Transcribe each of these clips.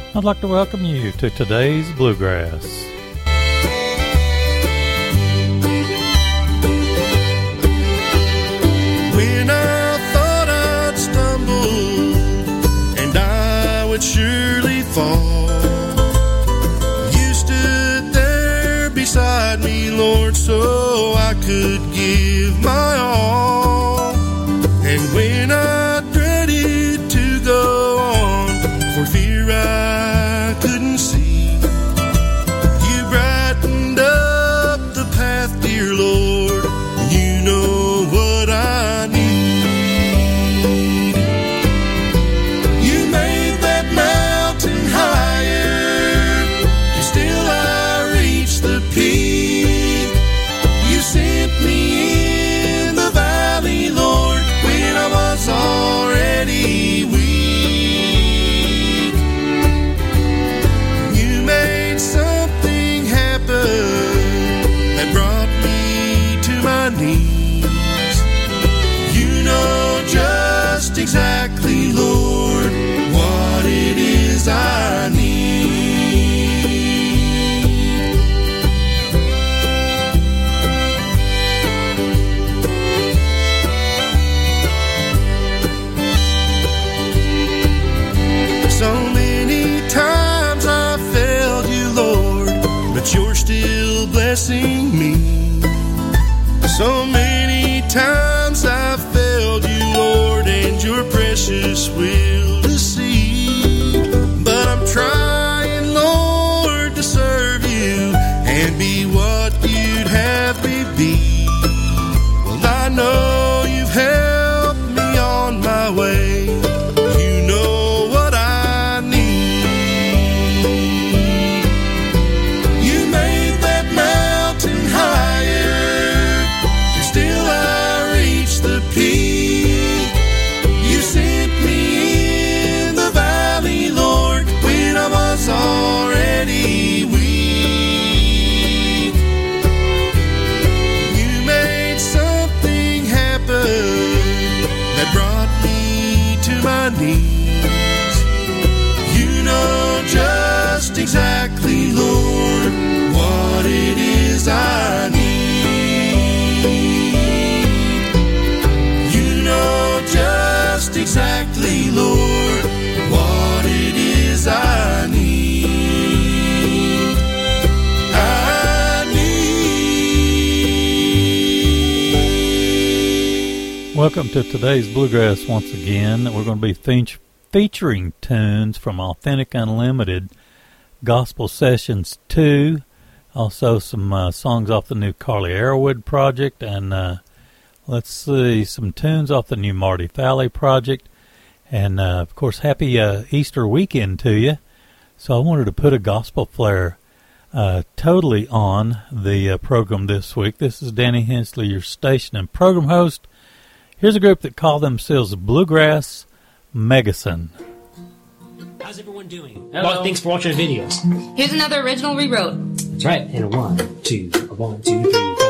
I'd like to welcome you to today's Bluegrass. When I thought I'd stumble and I would surely fall, you stood there beside me, Lord, so I could give my all. And when I dreaded to go on for fear I couldn't see, you brightened up the path, dear Lord. You know what I need. You made that mountain higher to still I reach the peak. You sent me in the valley, Lord, when I was already weak. You made something happen that brought me to my knees. You know just exactly, Lord, what it is I need. So many times I failed you, Lord, but you're still blessing me. So many times I failed you, Lord, and your precious will to see. But I'm trying, Lord, to serve you and be what you'd have me be. Well, I know you've helped me on my way. You know what I need. You made that mountain higher to still I reach the peak. You sent me in the valley, Lord, when I was already weak. You made something happen that brought me to my knees. You know just exactly, Lord, what it is I need. You know just exactly, Lord, what it is I need. I need. Welcome to today's Bluegrass once again. We're going to be featuring tunes from Authentic Unlimited, Gospel Sessions 2, also some songs off the new Carly Arrowood project, and let's see, some tunes off the new Marty Falley project, and of course, happy Easter weekend to you. So I wanted to put a gospel flair totally on the program this week. This is Danny Hensley, your station and program host. Here's a group that call themselves Bluegrass Megason. How's everyone doing? Well, thanks for watching the videos. Here's another original rewrote. That's right. And a 1, 2, 1, 2, 3, 4.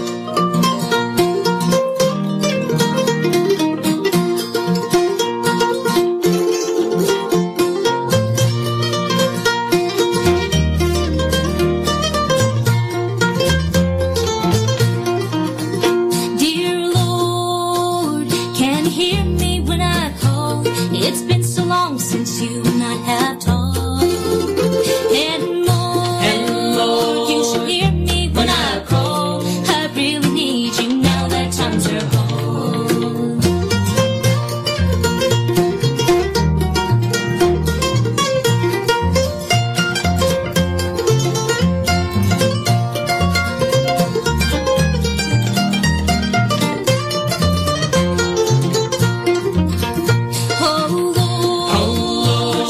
Dear Lord, can you hear me when I call? It's been so long since you and I have talked. And Lord, you should hear me when I call. I really need you now that times are hard. Oh Lord,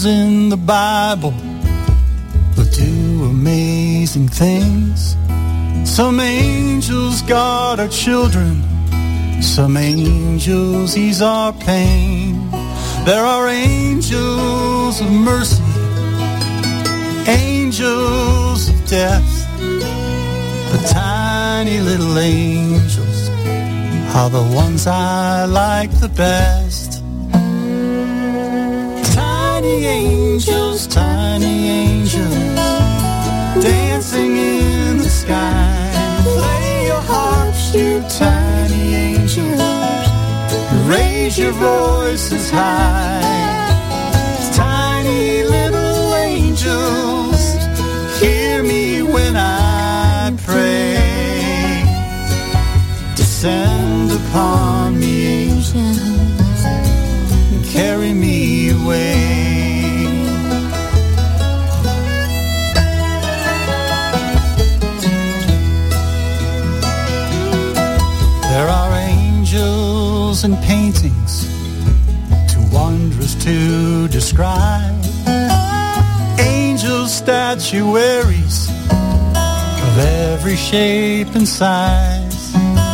angels in the Bible will do amazing things. Some angels guard our children, some angels ease our pain. There are angels of mercy, angels of death. The tiny little angels are the ones I like the best. Tiny angels, dancing in the sky. Play your harps, you tiny angels, raise your voices high. Tiny little angels, hear me when I pray. Descend upon me, angels, and carry me away. There are angels and paintings too wondrous to describe. Angel statuaries of every shape and size.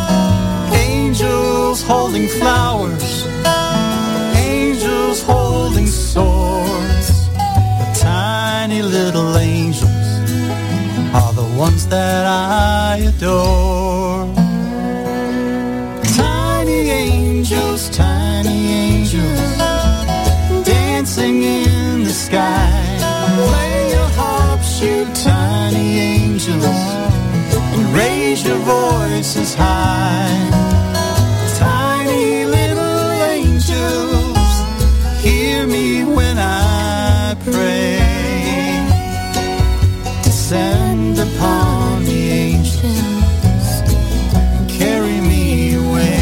Angels holding flowers, angels holding swords. The tiny little angels are the ones that I adore. Tiny angels, dancing in the sky. Play your harps, you tiny angels, and raise your voices high. Tiny little angels, hear me when I pray. Descend upon the angels and carry me away.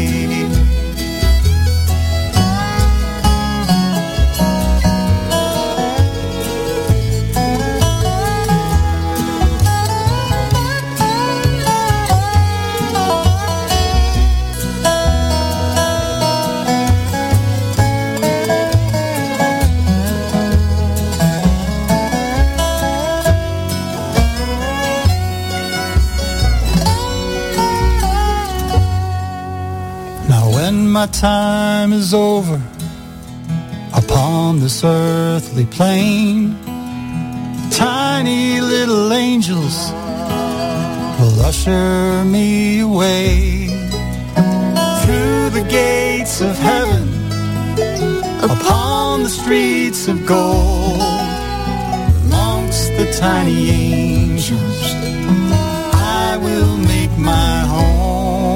My time is over upon this earthly plane. Tiny little angels will usher me away through the gates of heaven, upon the streets of gold. Amongst the tiny angels I will make my home.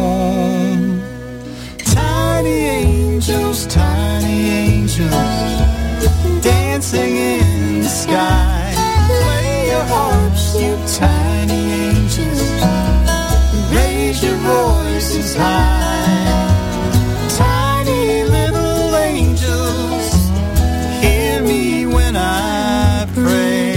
Tiny angels, dancing in the sky. Play your harps, you tiny angels, raise your voices high. Tiny little angels, hear me when I pray.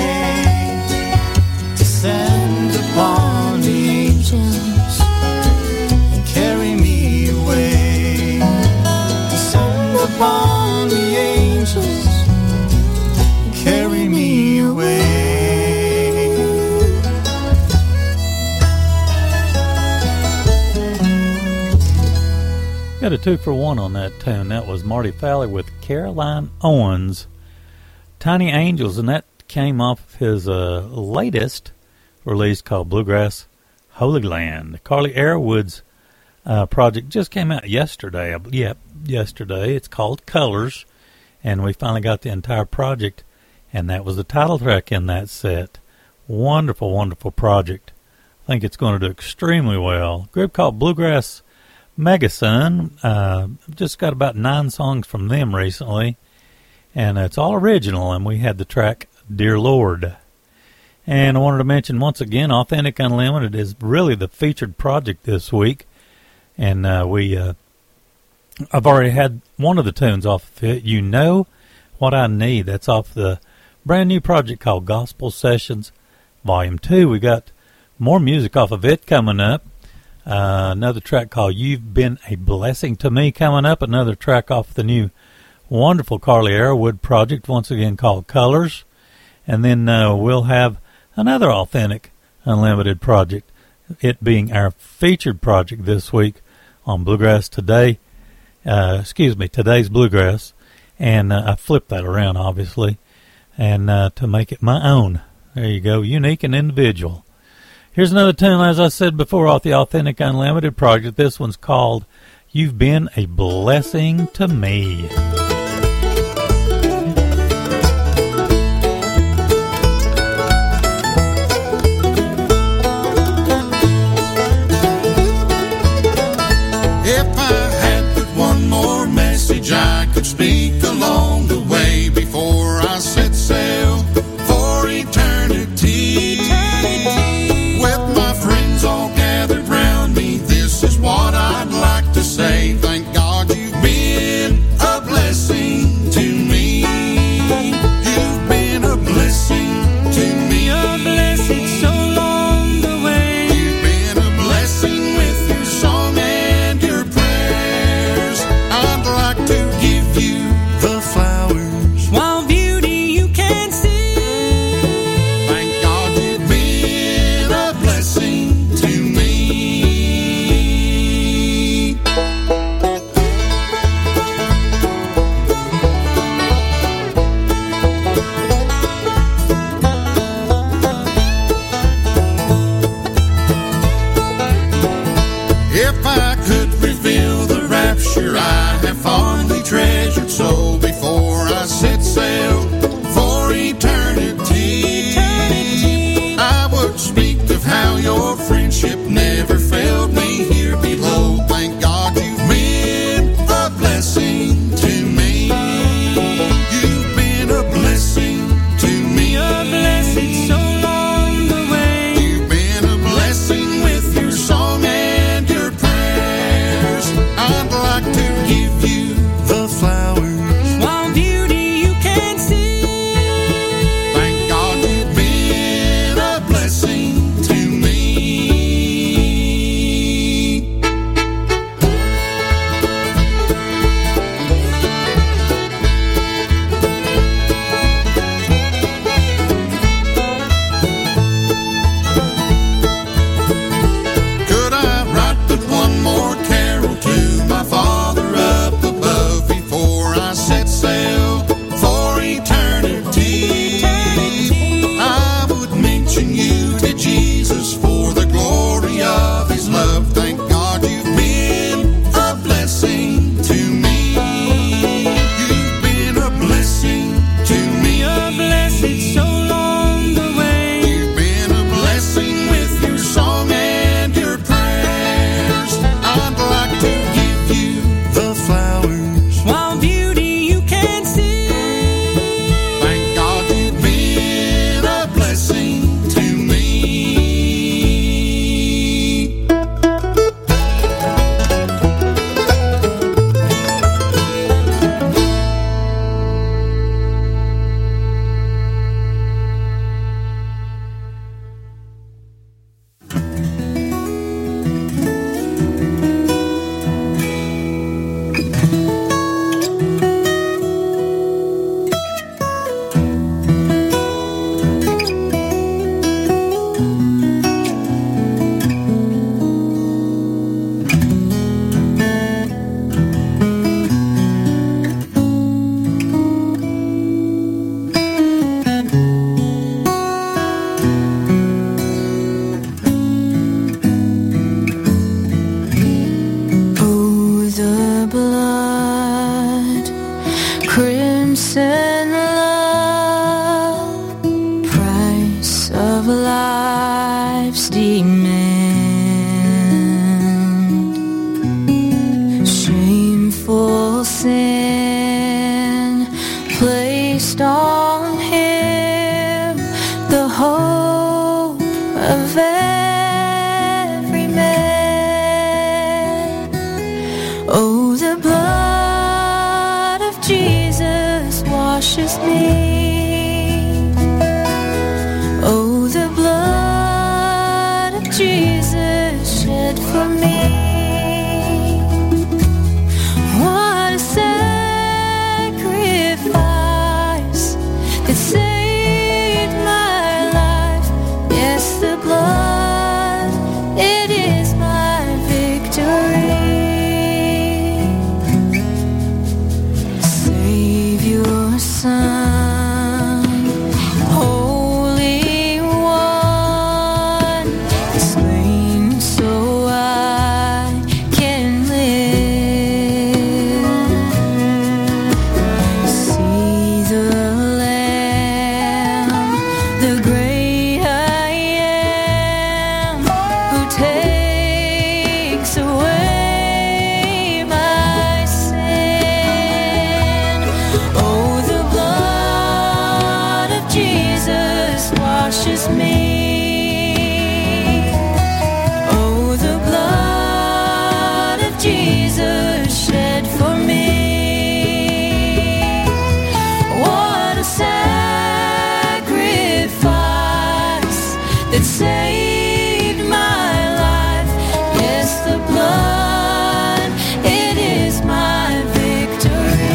Descend upon the angels and carry me away. Upon the angels, carry me away. Got a 2-for-1 on that tune. That was Marty Fowler with Caroline Owens, Tiny Angels, and that came off of his latest release called Bluegrass Holy Land. Carly Airwood's project just came out yesterday. Yesterday. It's called Colors, and we finally got the entire project, and that was the title track in that set. Wonderful, wonderful project. I think it's going to do extremely well. A group called Bluegrass Megasun. Just got about 9 songs from them recently, and it's all original, and we had the track Dear Lord. And I wanted to mention once again, Authentic Unlimited is really the featured project this week, and I've already had one of the tunes off of it. You Know What I Need. That's off the brand new project called Gospel Sessions Volume 2. We got more music off of it coming up. Another track called You've Been a Blessing to Me coming up. Another track off the new wonderful Carly Arrowood project, once again called Colors. And then we'll have another Authentic Unlimited project, it being our featured project this week on Bluegrass Today. Today's Bluegrass. And I flipped that around, obviously, and to make it my own. There you go, unique and individual. Here's another tune, as I said before, off the Authentic Unlimited project. This one's called You've Been a Blessing to Me. I could speak along the way before I set sail for eternity. With my friends all gathered round me, this is what I'd like to say. Thank God you've been a blessing to me. You've been a blessing to me. A blessing so along the way. You've been a blessing with your song and your prayers. I'd like to give you the flowers, while beauty you can see. Thank God you've been a blessing to me. If I could reveal the rapture I have fondly treasured so before I set sail for eternity, I would speak of how your friendship never failed me here below. Thank God you've been a blessing to me. You've been a blessing to me. A blessing so along the way. You've been a blessing with your song and your prayers. I'd like to give you the flowers, while beauty you can see. Thank God you've been a blessing to me. Could I write but one more carol to my Father up above before I set sail for eternity? I would mention you to Jesus for the glory of His love. Thank God you've been a blessing to me. You've been a blessing to me. A blessing so along the way. You've been a blessing with your song and your prayers. I'd like to give you the flowers, while beauty you can see. Thank God you've been a blessing to me. Oh, the blood, crimson love, price of life's demand, shameful sin placed on Him, the hope of every man. Oh, the blood of Jesus washes me. Oh, the blood of Jesus shed for me. What a sacrifice. washes me. Oh, the blood of Jesus shed for me. What a sacrifice that saved my life. Yes, the blood, it is my victory.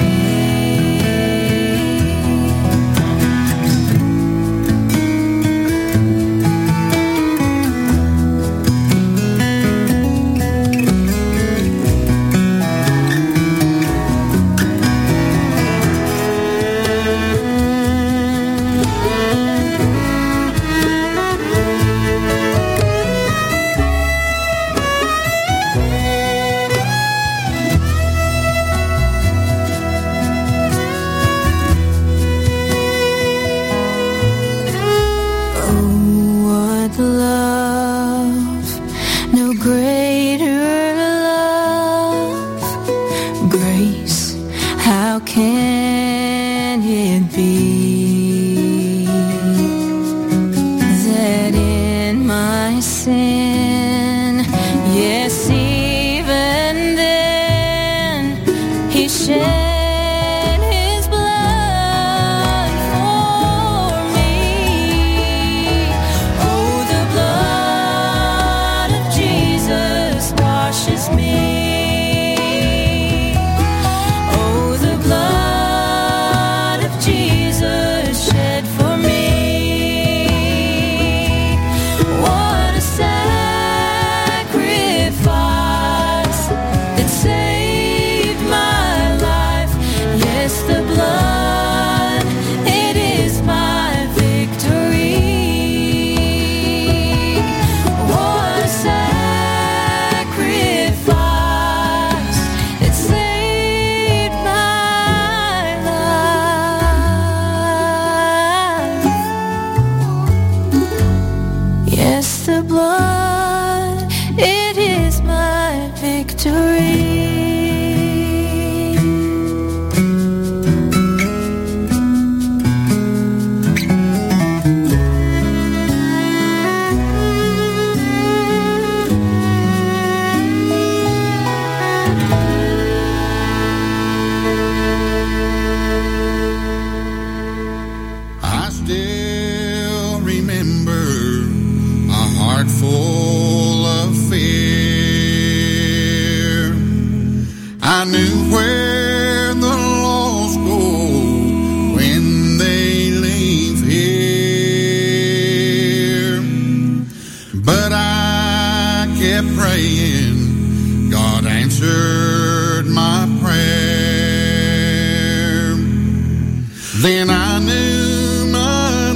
Then I knew my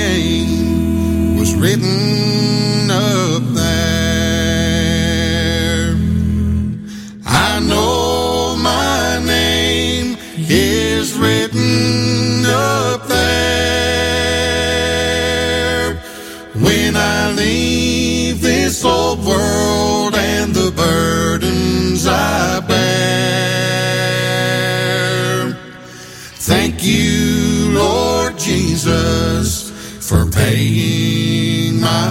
name was written up there. I know my name is written up there. When I leave this old world and the burdens I bear, thank you, Lord Jesus, for paying my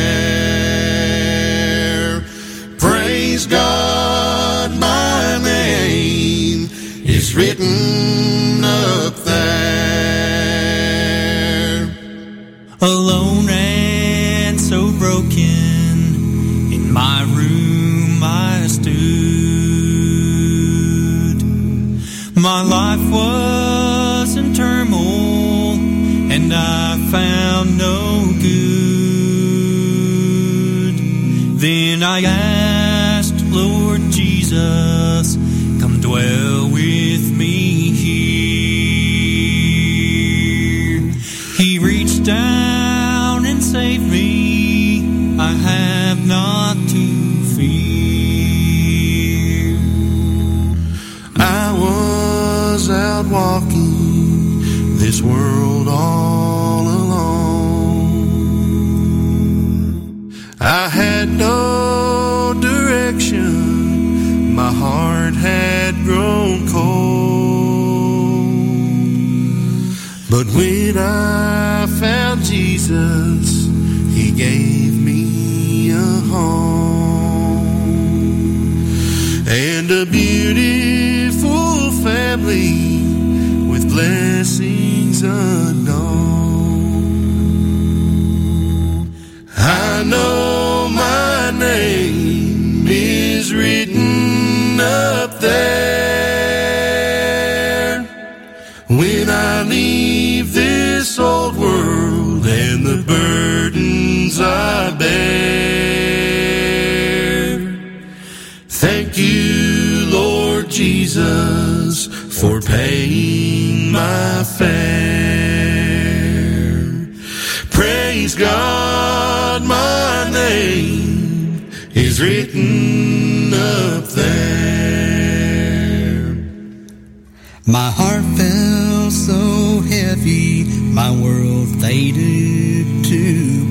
fare. Praise God, my name is written up there. Alone and so broken, in my room I stood. My life was in turmoil, and I found no good. Then I asked, Lord Jesus, come dwell with me here. He reached down and saved me. I have not to fear. I was out walking this world all alone. I had no direction. My heart had grown cold. But when I found Jesus, He gave me a home and a beautiful family with blessings unknown. I know my name is written up there when I leave this old world and the burdens I bear. Thank you, Lord Jesus, for paying my fare. Praise God, my name is written up there. My heart felt so heavy, my world faded to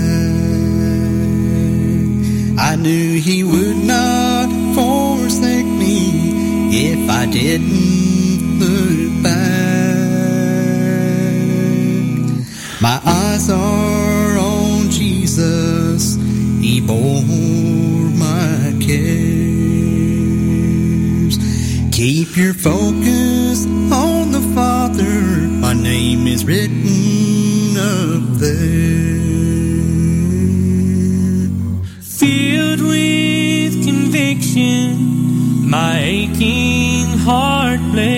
black. I knew He would not forsake me if I didn't look back. My eyes are on Jesus, He bore my cares. Keep your focus on the Father, my name is written up there. Filled with conviction, my aching heart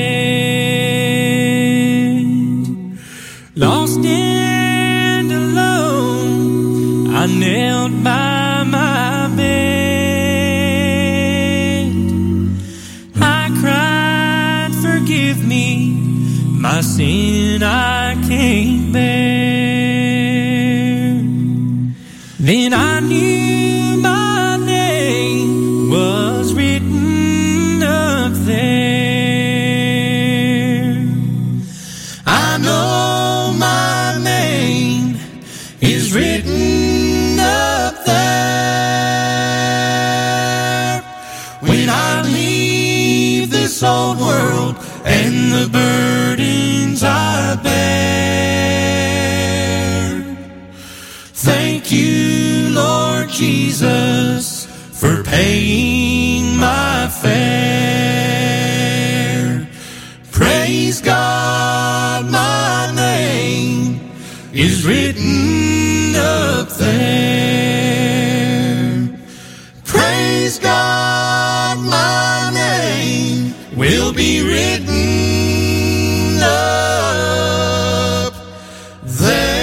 bled. Lost and alone, I knelt by my bed. I cried, forgive me, my sin I can't bear. Then I knew my name was written up there. I know my name is written up there. When I leave this old world and the burdens I bear. Thank you, Lord Jesus, for paying my fare. Praise God, my name is written up there. Praise God, my name will be written up there.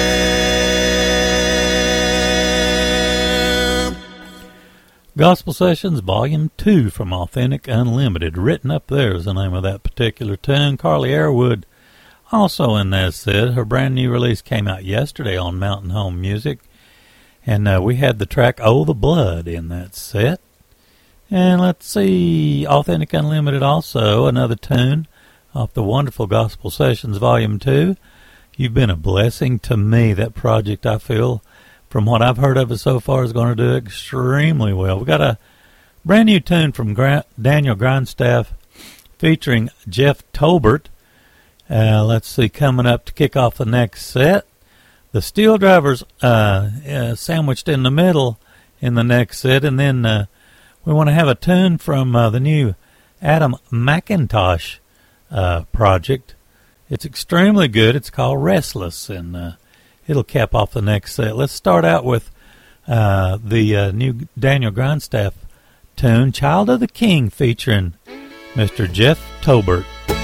Gospel Sessions Volume 2 from Authentic Unlimited. Written Up There is the name of that particular tune. Carly Airwood also in that set. Her brand new release came out yesterday on Mountain Home Music. And we had the track Oh the Blood in that set. And let's see, Authentic Unlimited also, another tune off the wonderful Gospel Sessions Volume 2. You've been a blessing to me. That project, I feel, from what I've heard of it so far, is going to do extremely well. We've got a brand new tune from Daniel Grindstaff featuring Jeff Tolbert. Let's see, coming up to kick off the next set. The Steel Drivers sandwiched in the middle in the next set, and then we want to have a tune from the new Adam McIntosh project. It's extremely good. It's called Restless, and it'll cap off the next set. Let's start out with the new Daniel Grindstaff tune, Child of the King, featuring Mr. Jeff Tolbert.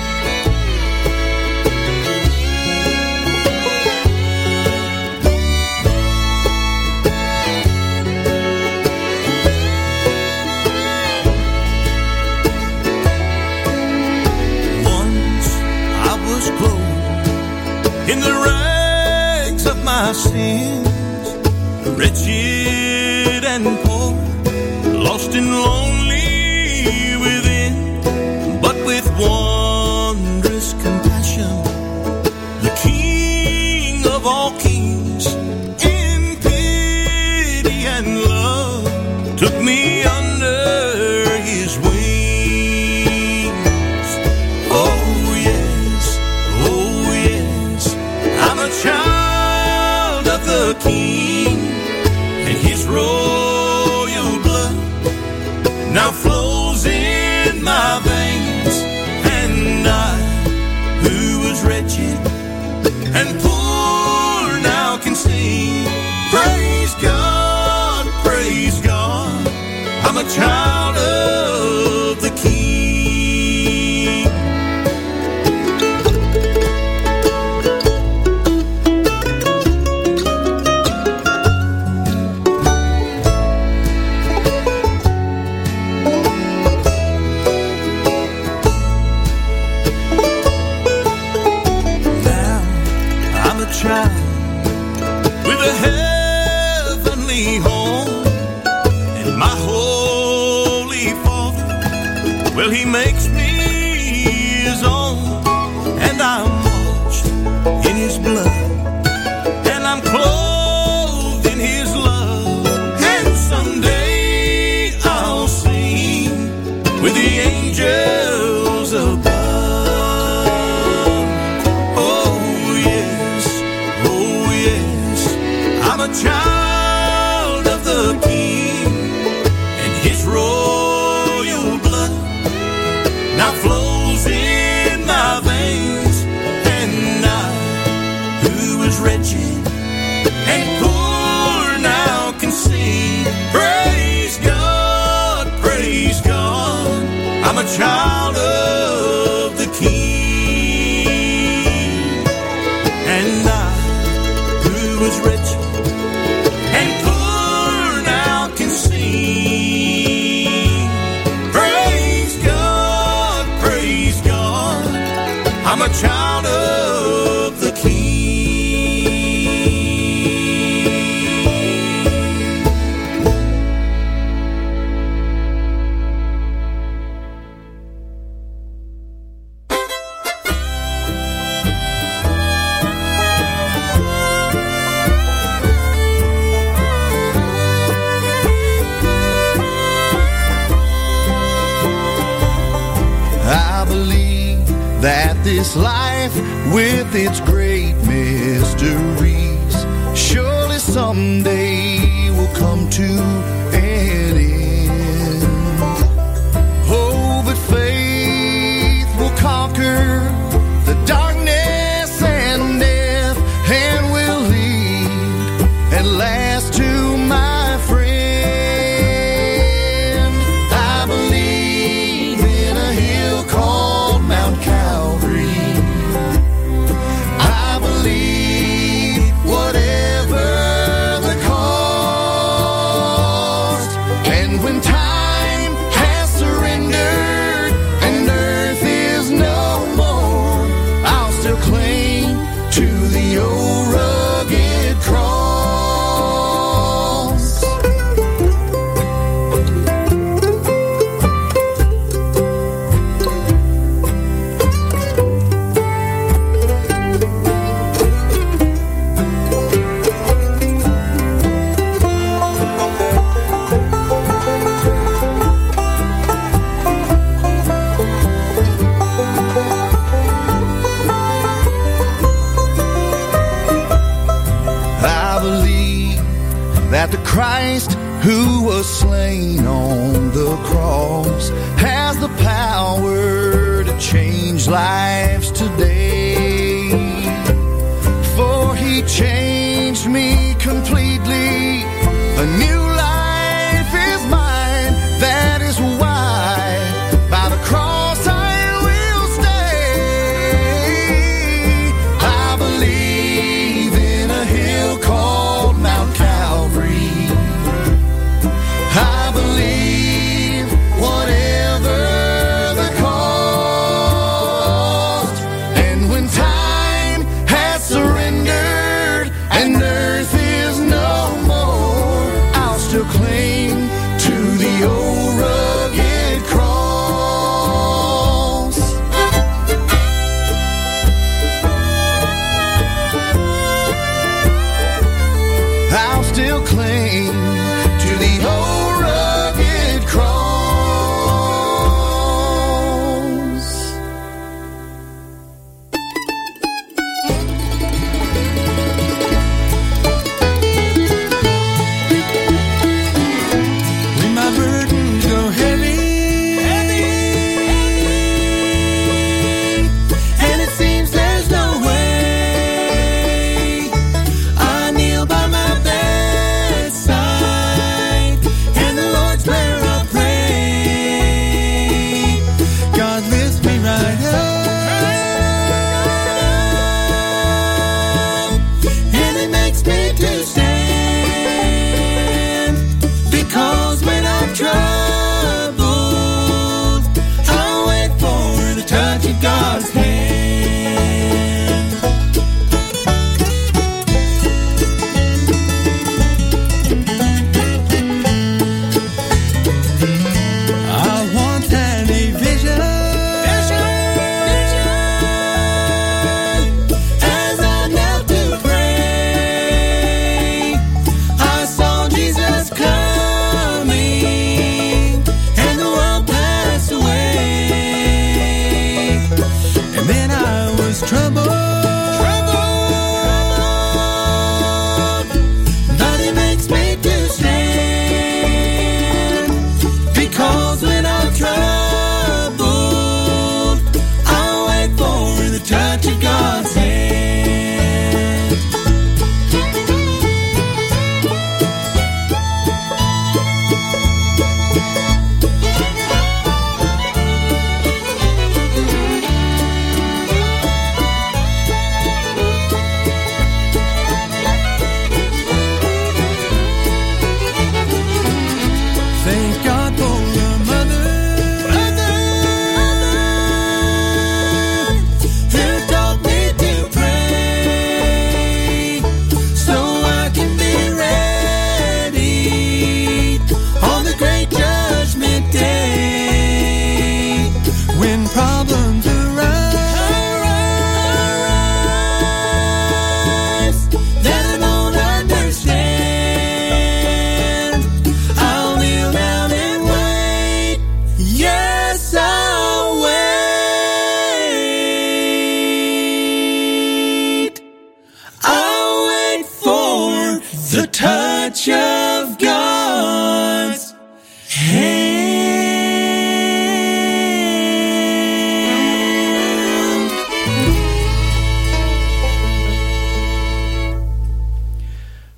In the rags of my sins, wretched and poor, lost and lonely within, but with wondrous compassion, the King of all kings, in pity and love, took me under His wings. Oh yes, I'm a child above. Oh yes, I'm a child of the King, and His royal blood now flows in my veins. And I, who was wretched and poor, now can sing. Praise God, praise God. I'm a child of the King. And I, who was wretched and poor, now can sing. Praise God, praise God. I'm a child of the King. That this life with its great mysteries surely someday will come to an end. Oh, but faith will conquer the darkness and death, and will lead at last to my friend. I believe in a hill called Mount Calvary. I believe whatever the cost, and when time has surrendered and earth is no more, I'll still cling to the old rugged cross. That the Christ who was slain on the cross has the power to change lives today. For He changed me completely. A new life is mine. That is why by the cross I will stay. I believe in a hill called Mount Calvary. I believe whatever the cost,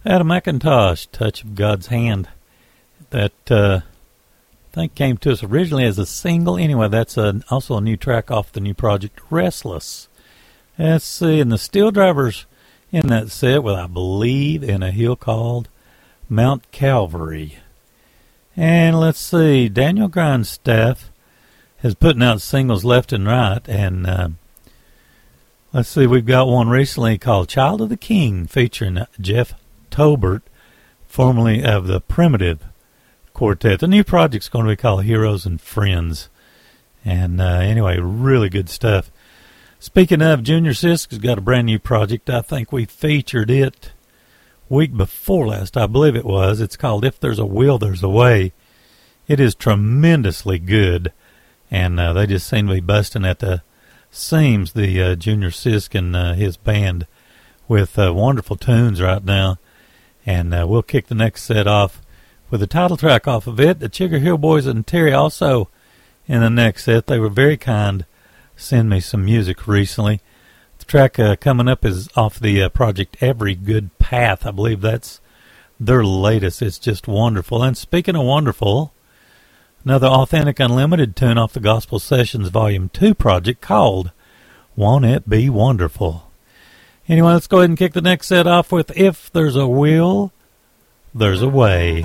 Adam McIntosh, Touch of God's Hand. That, I think, came to us originally as a single. Anyway, that's also a new track off the new project, Restless. Let's see, and the Steel Drivers in that set with, I believe, in a hill called Mount Calvary. And let's see, Daniel Grindstaff is putting out singles left and right, and let's see, we've got one recently called Child of the King featuring Jeff Tolbert, formerly of the Primitive Quartet. The new project's going to be called Heroes and Friends. And anyway, really good stuff. Speaking of, Junior Sisk has got a brand new project. I think we featured it week before last, I believe it was. It's called If There's a Will, There's a Way. It is tremendously good, and they just seem to be busting at the seams, the Junior Sisk and his band, with wonderful tunes right now. And we'll kick the next set off with the title track off of it. The Chigger Hill Boys and Terry also in the next set. They were very kind to send me some music recently. The track coming up is off the project Every Good Path. I believe that's their latest. It's just wonderful. And speaking of wonderful, another Authentic Unlimited tune off the Gospel Sessions Volume 2 project called Won't It Be Wonderful. Anyway, let's go ahead and kick the next set off with If There's a Will, There's a Way.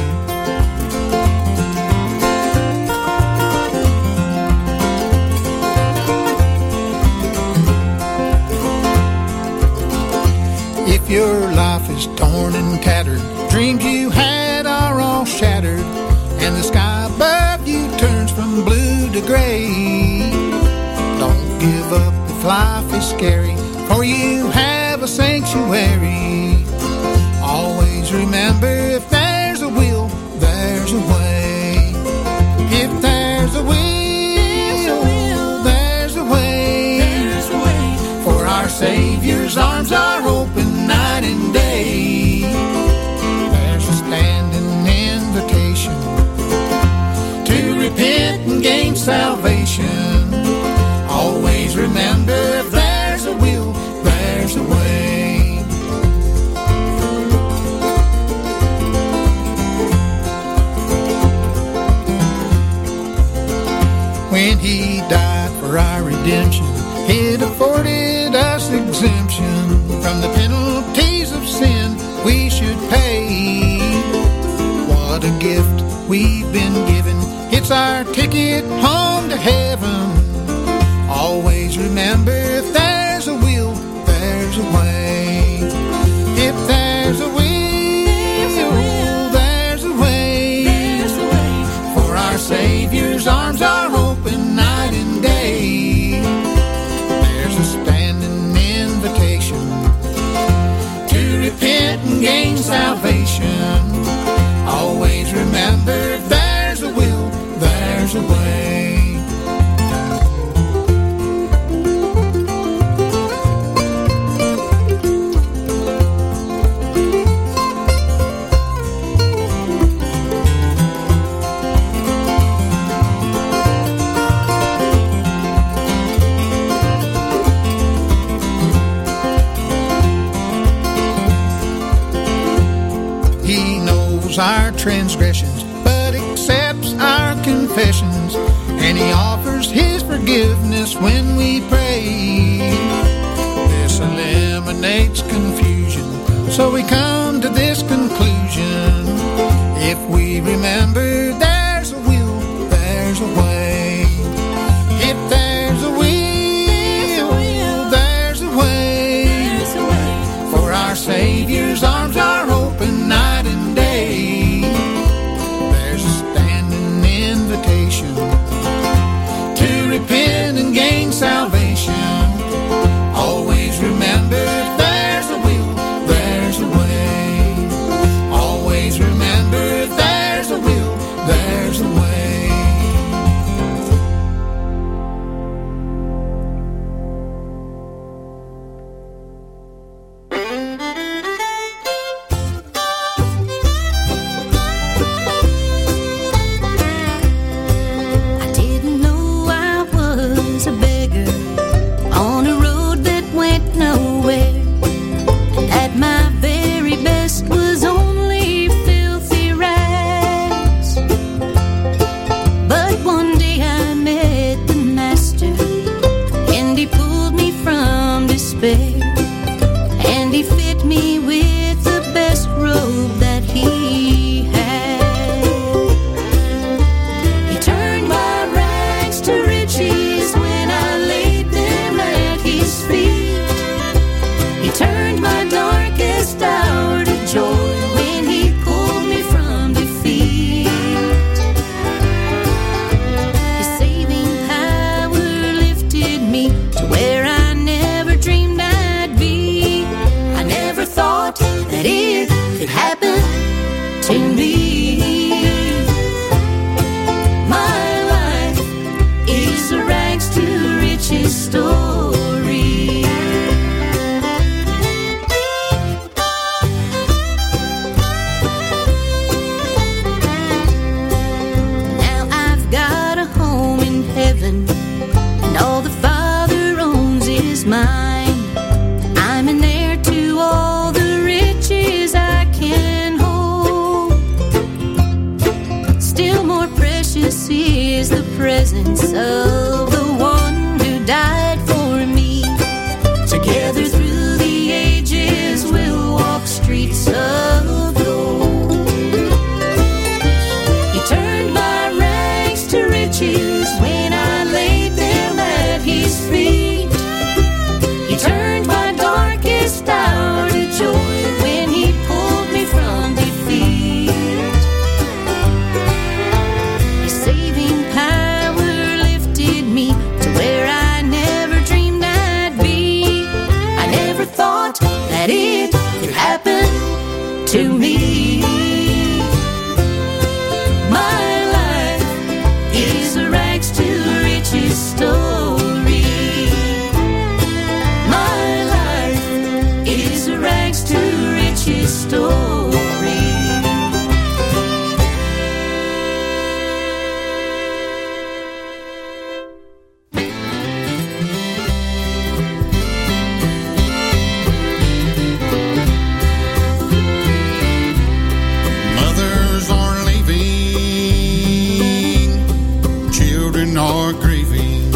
If your life is torn and tattered, dreams you had are all shattered, and the sky above you turns from blue to gray, don't give up if life is scary, for you have a sanctuary. Always remember, if there's a will, there's a way. If there's a will, there's a way. For our Savior's arms are open night and day. There's a standing invitation to repent and gain salvation. Always remember, if there's a will, there's a way. When he died for our redemption, it afforded us exemption from the penalties of sin we should pay. What a gift we've been given, it's our ticket home to heaven. Always remember, if there's a will, there's a way. If there's a will, there's a way. For our Savior's arms are open night and day. There's a standing invitation to repent and gain salvation. Always remember, if there's a will, there's a way. Our transgressions, but accepts our confessions, and he offers his forgiveness when we pray. This eliminates confusion, so we come to this conclusion: if we remember, there's a will, there's a way. If there's a will, there's a way. For our Savior's arms are open night and day. To repent and gain salvation. Always remember, if there's a will, there's a way. Always remember, if there's a will, mine. I'm an heir to all the riches I can hold. Still more precious is the presence of the one who died for me. Together through the ages we'll walk streets of gold. He turned my rags to riches when I laid them at his feet. He turned my darkest hour to joy when he pulled me from defeat. His saving power lifted me to where I never dreamed I'd be. I never thought that it could happen to me. My life is a rags to riches story. My life is a rags to riches story. Mothers are leaving, children are grieving,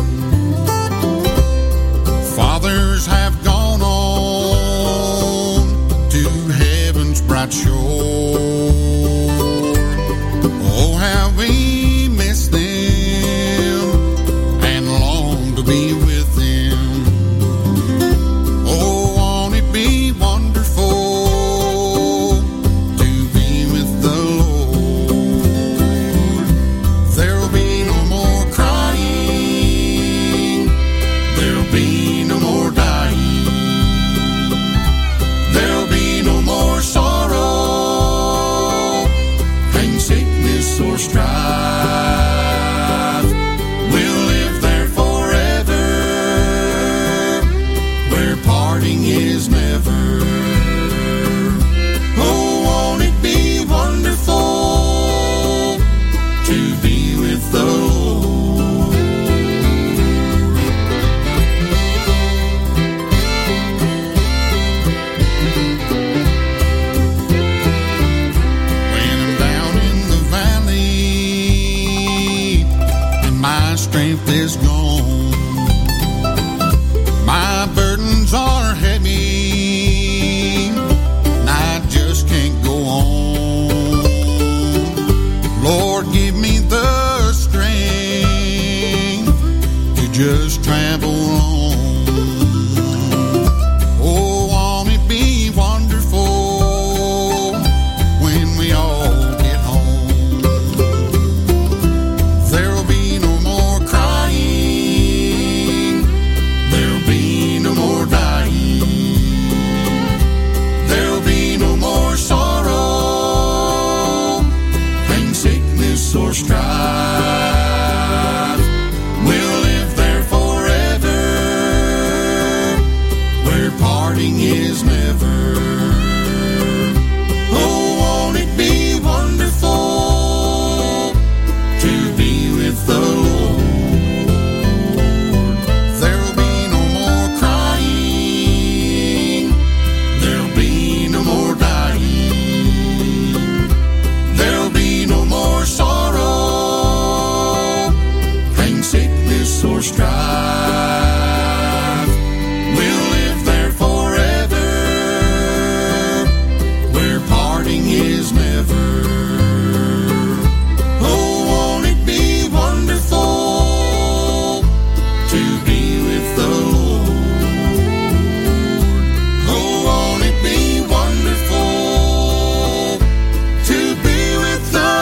fathers have gone on to heaven's bright shore. Oh, how we miss them and long to be with them. Oh, won't it be wonderful to be with the Lord? There'll be no more crying, there'll be no more dying, there'll be no more sorrow, pain, sickness, or strife. We'll live there forever, where parting is never. Oh, won't it be wonderful to be with the Lord? When I'm down in the valley and my strength is gone, my burdens are heavy and I just can't go on. Lord, give me the strength to just travel on. Oh, won't it be wonderful when we all get home? There'll be no more crying, there'll be no more dying, there'll be no more sorrow, pain, sickness, or strife. We'll live there forever, where parting is never. Oh, won't it be wonderful to be with the Lord? There'll be no more crying, there'll be no more dying, there'll be no more sorrow, pain, sickness, or strife. We'll live there forever, where parting is never. Oh, won't it be wonderful to be with the Lord? Oh, won't it be wonderful to be with the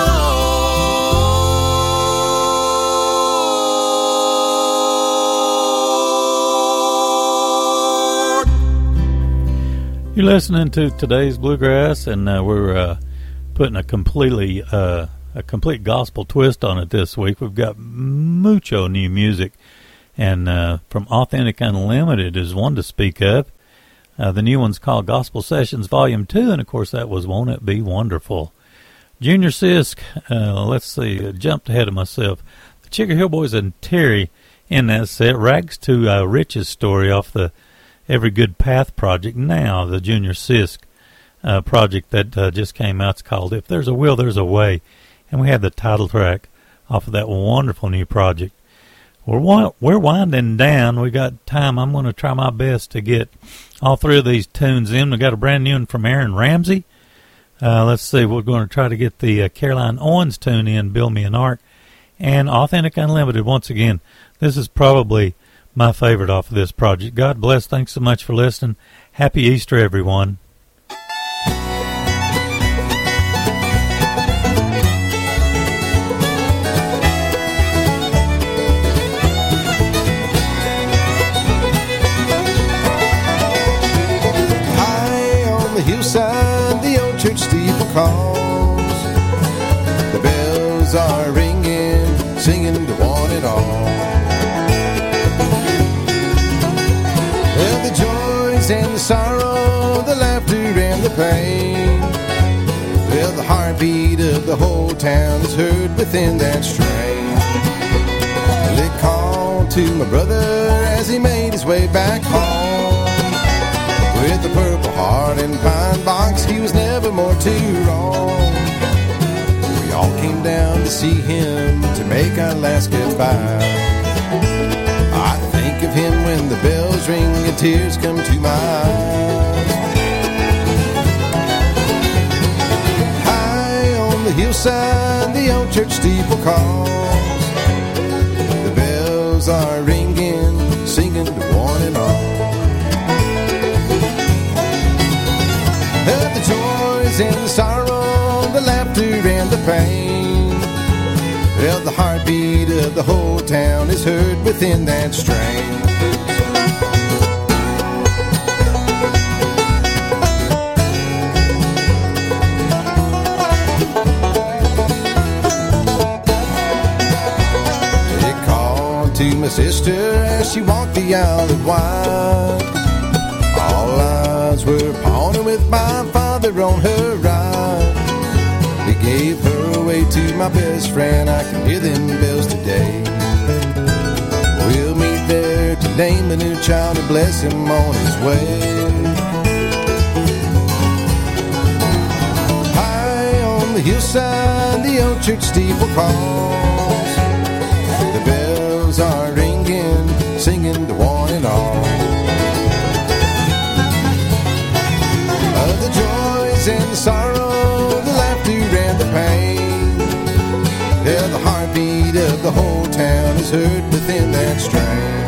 Lord? You're listening to today's Bluegrass, and we're putting a complete gospel twist on it this week. We've got mucho new music, and from Authentic Unlimited is one to speak of. The new one's called Gospel Sessions Volume 2, and of course that was Won't It Be Wonderful. Junior Sisk, let's see, jumped ahead of myself. The Chigger Hill Boys and Terry And that's it. Rags to Riches story off the Every Good Path project. Now, the Junior Sisk project that just came out. It's called If There's a Will, There's a Way. And we had the title track off of that wonderful new project. We're winding down. We got time. I'm going to try my best to get all three of these tunes in. We got a brand new one from Aaron Ramsey. Let's see. We're going to try to get the Caroline Owens tune in, Build Me an Ark. And Authentic Unlimited, once again. This is probably my favorite off of this project. God bless. Thanks so much for listening. Happy Easter, everyone. Hillside, the old church steeple calls. The bells are ringing, singing to one and all. Well, the joys and the sorrow, the laughter and the pain. Well, the heartbeat of the whole town is heard within that strain. Well, it called to my brother as he made his way back home. With a purple heart and pine box, he was never more too wrong. We all came down to see him to make our last goodbye. I think of him when the bells ring and tears come to my eyes. High on the hillside, the old church steeple calls. The bells are ringing, singing to one and all. The joys and the sorrow, the laughter and the pain. Well, the heartbeat of the whole town is heard within that strain. It called to my sister as she walked the aisle of wide. All eyes were upon her with my father on her right. He gave her away to my best friend. I can hear them bells today. We'll meet there to name a new child and bless him on his way. High on the hillside, the old church steeple calls. The bells are ringing, singing to one and all. The joys and the sorrow, the laughter and the pain. Yeah, the heartbeat of the whole town is heard within that strain.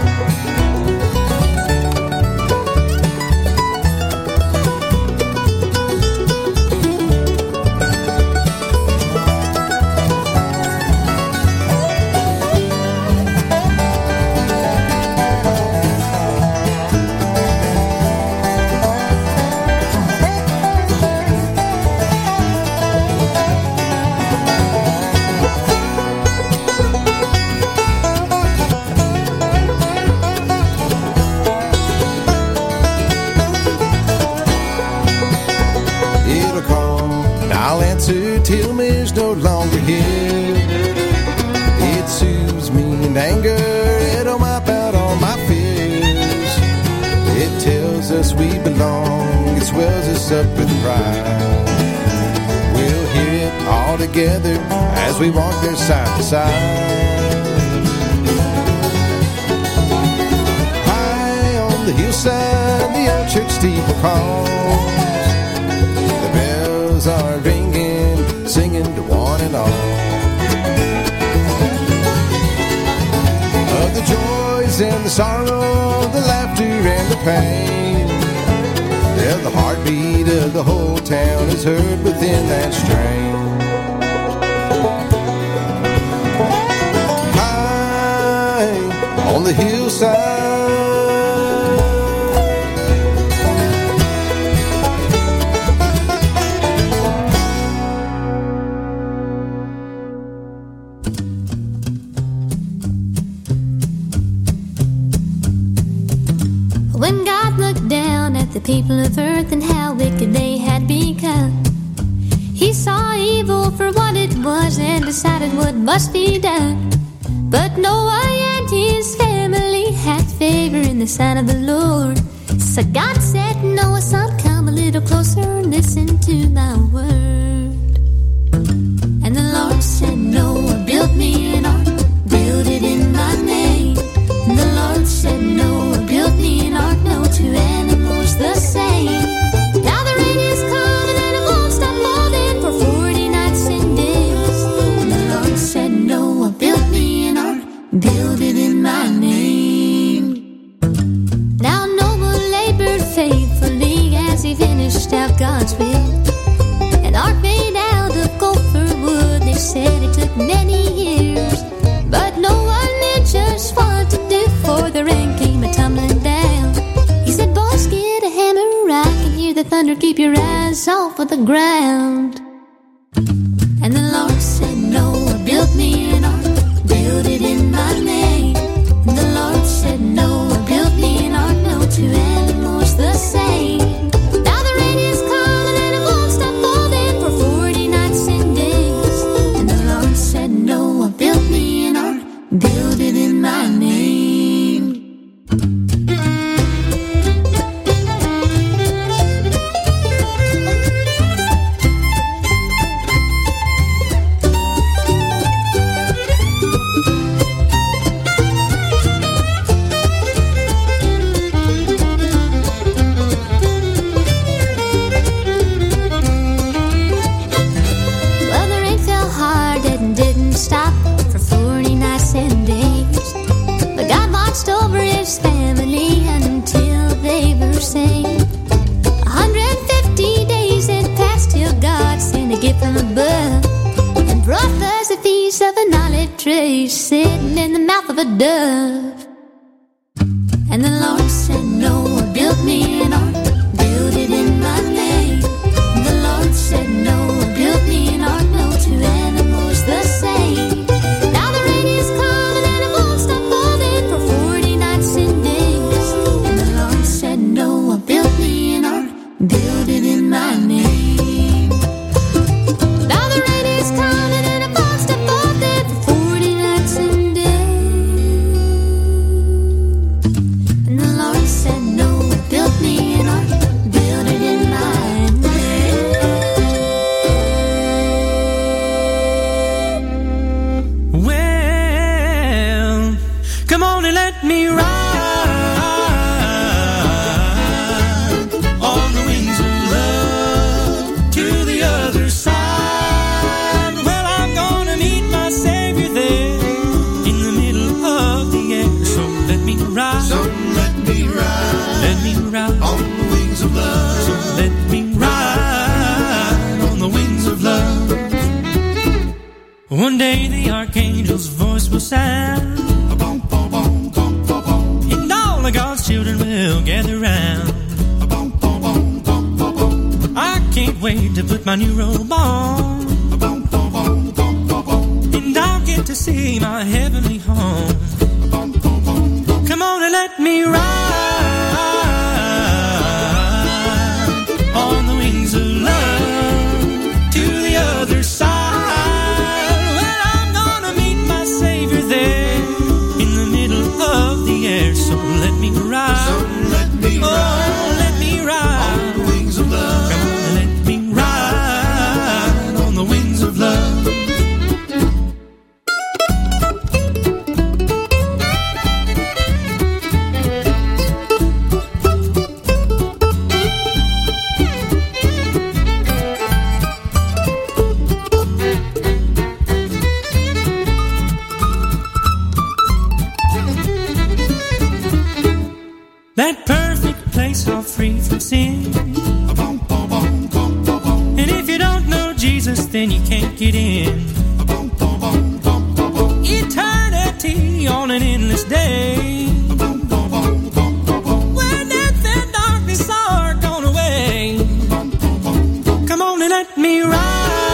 Till me's no longer here. It soothes me in anger, it'll mop out all my fears. It tells us we belong, it swells us up with pride. We'll hear it all together as we walk there side by side. High on the hillside, the old church steeple calls. The bells are ringing, singing to one and all. Of the joys and the sorrow, the laughter and the pain. Yeah, the heartbeat of the whole town is heard within that strain. High on the hillside, When God looked down at the people of earth and how wicked they had become, He saw evil for what it was and decided what must be done. But Noah and his family sign of the Lord. So God said, Noah, son, come a little closer and listen to my word. And the Lord said, Noah, build me an ark, build it in my name. And the Lord said, Noah, build me an ark, no two animals the same. Now the rain is coming and it won't stop falling for 40 nights and days. And the Lord said, Noah, build me an ark, build it in my name. Now Noah labored faithfully as he finished out God's will. An ark made out of gopher wood, they said it took many years. But Noah knew just what to do, for the rain came a-tumbling down. He said, boys, get a hammer, I can hear the thunder, keep your eyes off of the ground. And the Lord said, Noah, build me an ark, build it in my name. And the Lord said, Noah, build me an ark, no two animals the same. Now the rain is coming and it won't stop falling for 40 nights and days. And the Lord said, Noah, build me an ark, build it in my name. Well, the rain fell hard and didn't stop for 40 nights and days. But God watched over his family until they were saved. 150 days had passed till God sent a gift from above and brought us a piece of an olive tree sitting in the mouth of a dove. And the Lord said, Noah, build me an ark, build it in my name. And the Lord said, Noah, build me an ark, no two animals the same. Now the rain is coming and it won't stop falling for 40 nights and days. And the Lord said, Noah, build me an ark, build it in my name. Now the rain is coming and it won't stop falling for 40 nights and days. And the Lord said, Noah, build me an ark, build it in my name. Well, come on and let me ride on the wings of love to the other side. Well, I'm gonna meet my Savior there in the middle of the air. So let me ride, So let me ride let me ride on the wings of love. So let me ride on the wings of love. One day the archangel's voice will sound, and all of God's children will gather round. I can't wait to put my new robe on, and I'll get to see my heavenly home. Come on and let me ride on the wings of love to the other side. Well, I'm gonna meet my Savior there in the middle of the air. So let me ride, So let me oh, ride let me ride on the wings of love. Come on, let me ride on the wings of love. That perfect place all free from sin. And if you don't know Jesus, then you can't get in. Eternity on an endless day, where death and darkness are gone away. Come on and let me ride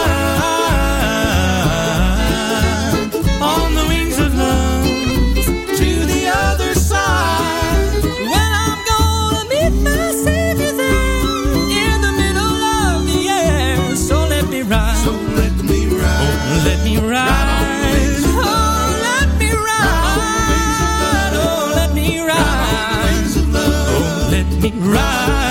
on the wings of love to the other side. Well, I'm gonna meet my Savior there in the middle of the air. So let me ride, So let me ride, oh, let me ride, oh, let me ride, oh, let me right.